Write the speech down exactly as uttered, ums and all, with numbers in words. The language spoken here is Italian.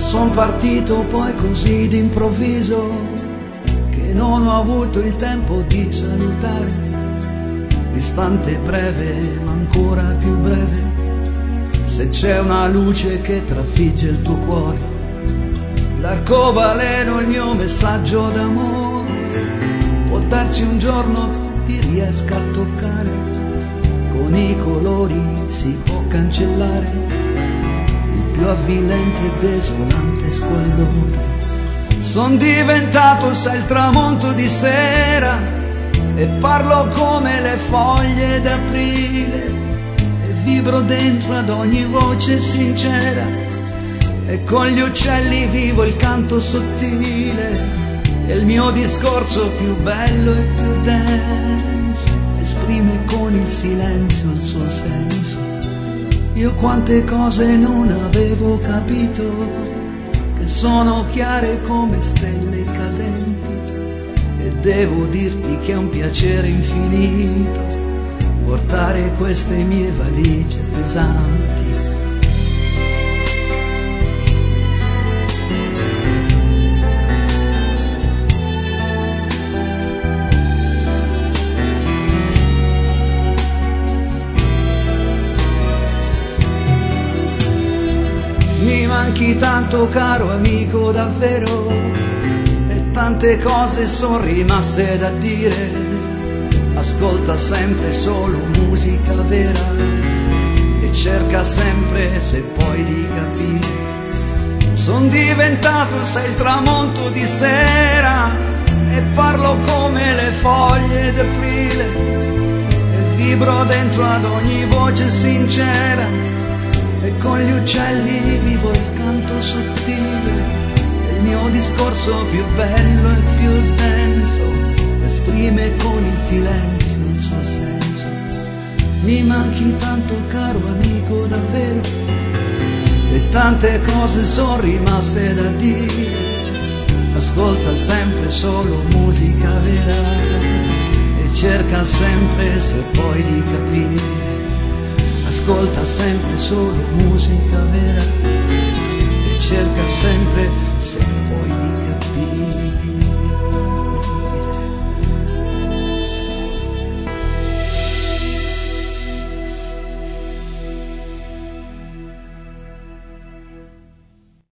Son partito poi così d'improvviso che non ho avuto il tempo di salutarti. L'istante breve ma ancora più breve, se c'è una luce che trafigge il tuo cuore, l'arcobaleno, il mio messaggio d'amore, può darsi un giorno ti riesca a toccare, con i colori si può cancellare il più avvilente e desolante squallore. Son diventato, sai, il tramonto di sera e parlo come le foglie d'aprile e vibro dentro ad ogni voce sincera e con gli uccelli vivo il canto sottile e il mio discorso più bello e più denso esprime con il silenzio il suo senso. Io quante cose non avevo capito, che sono chiare come stelle cadenti, e devo dirti che è un piacere infinito portare queste mie valigie pesanti. Mi manchi tanto, caro amico, davvero, e tante cose sono rimaste da dire. Ascolta sempre solo musica vera e cerca sempre, se puoi, di capire. Son diventato, sei, il tramonto di sera e parlo come le foglie d'aprile e vibro dentro ad ogni voce sincera e con gli uccelli vivo il canto sottile e il mio discorso più bello e più denso esprime con il silenzio il suo senso. Mi manchi tanto, caro amico, davvero, e tante cose sono rimaste da dire. Ascolta sempre solo musica vera e cerca sempre, se puoi, di capire. Ascolta sempre solo musica vera.